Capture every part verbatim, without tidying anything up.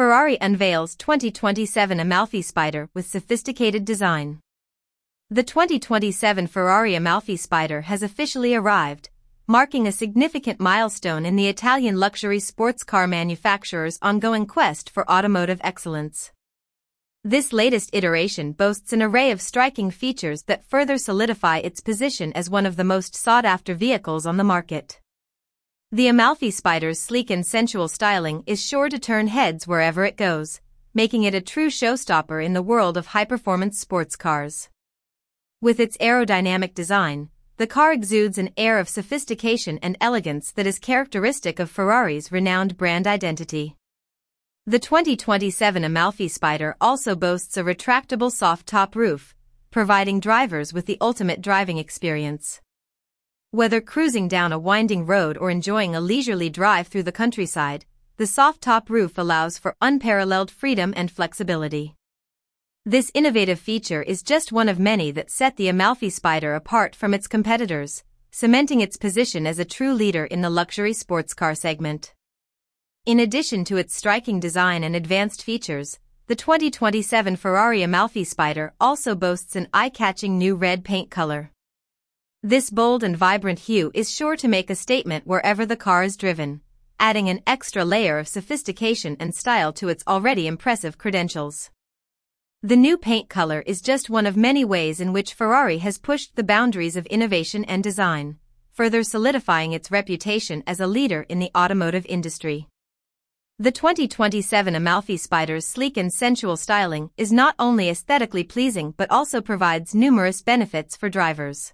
Ferrari unveils twenty twenty-seven Amalfi Spider with sophisticated design. The twenty twenty-seven Ferrari Amalfi Spider has officially arrived, marking a significant milestone in the Italian luxury sports car manufacturer's ongoing quest for automotive excellence. This latest iteration boasts an array of striking features that further solidify its position as one of the most sought-after vehicles on the market. The Amalfi Spider's sleek and sensual styling is sure to turn heads wherever it goes, making it a true showstopper in the world of high-performance sports cars. With its aerodynamic design, the car exudes an air of sophistication and elegance that is characteristic of Ferrari's renowned brand identity. The twenty twenty-seven Amalfi Spider also boasts a retractable soft-top roof, providing drivers with the ultimate driving experience. Whether cruising down a winding road or enjoying a leisurely drive through the countryside, the soft-top roof allows for unparalleled freedom and flexibility. This innovative feature is just one of many that set the Amalfi Spider apart from its competitors, cementing its position as a true leader in the luxury sports car segment. In addition to its striking design and advanced features, the twenty twenty-seven Ferrari Amalfi Spider also boasts an eye-catching new red paint color. This bold and vibrant hue is sure to make a statement wherever the car is driven, adding an extra layer of sophistication and style to its already impressive credentials. The new paint color is just one of many ways in which Ferrari has pushed the boundaries of innovation and design, further solidifying its reputation as a leader in the automotive industry. The twenty twenty-seven Amalfi Spider's sleek and sensual styling is not only aesthetically pleasing but also provides numerous benefits for drivers.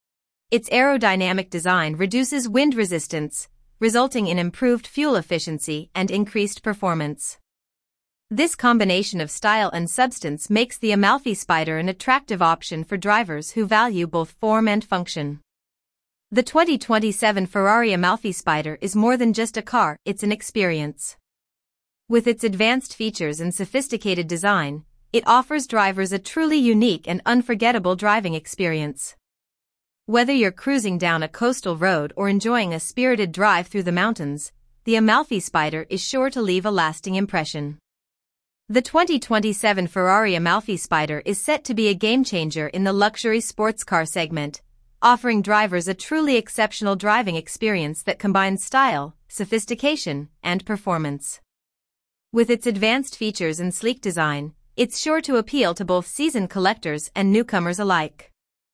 Its aerodynamic design reduces wind resistance, resulting in improved fuel efficiency and increased performance. This combination of style and substance makes the Amalfi Spider an attractive option for drivers who value both form and function. The twenty twenty-seven Ferrari Amalfi Spider is more than just a car, it's an experience. With its advanced features and sophisticated design, it offers drivers a truly unique and unforgettable driving experience. Whether you're cruising down a coastal road or enjoying a spirited drive through the mountains, the Amalfi Spider is sure to leave a lasting impression. The twenty twenty-seven Ferrari Amalfi Spider is set to be a game-changer in the luxury sports car segment, offering drivers a truly exceptional driving experience that combines style, sophistication, and performance. With its advanced features and sleek design, it's sure to appeal to both seasoned collectors and newcomers alike.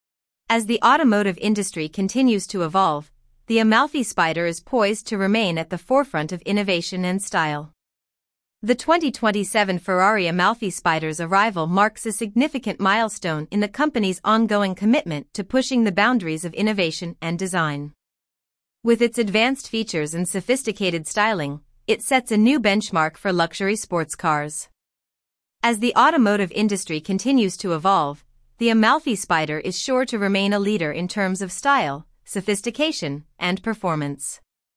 As the automotive industry continues to evolve, the Amalfi Spider is poised to remain at the forefront of innovation and style. The twenty twenty-seven Ferrari Amalfi Spider's arrival marks a significant milestone in the company's ongoing commitment to pushing the boundaries of innovation and design. With its advanced features and sophisticated styling, it sets a new benchmark for luxury sports cars. As the automotive industry continues to evolve, the Amalfi Spider is sure to remain a leader in terms of style, sophistication, and performance.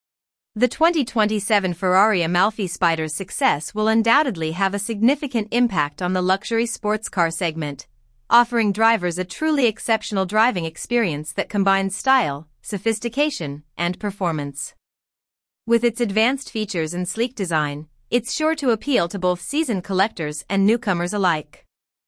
The twenty twenty-seven Ferrari Amalfi Spider's success will undoubtedly have a significant impact on the luxury sports car segment, offering drivers a truly exceptional driving experience that combines style, sophistication, and performance. With its advanced features and sleek design, it's sure to appeal to both seasoned collectors and newcomers alike.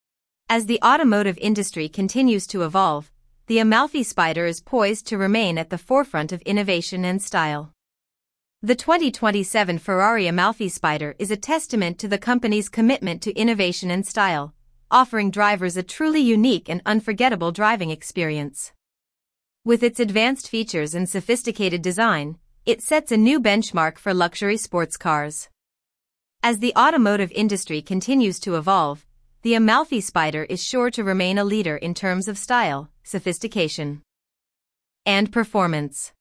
As the automotive industry continues to evolve, the Amalfi Spider is poised to remain at the forefront of innovation and style. The twenty twenty-seven Ferrari Amalfi Spider is a testament to the company's commitment to innovation and style, offering drivers a truly unique and unforgettable driving experience. With its advanced features and sophisticated design, it sets a new benchmark for luxury sports cars. As the automotive industry continues to evolve, the Amalfi Spider is sure to remain a leader in terms of style, sophistication, and performance.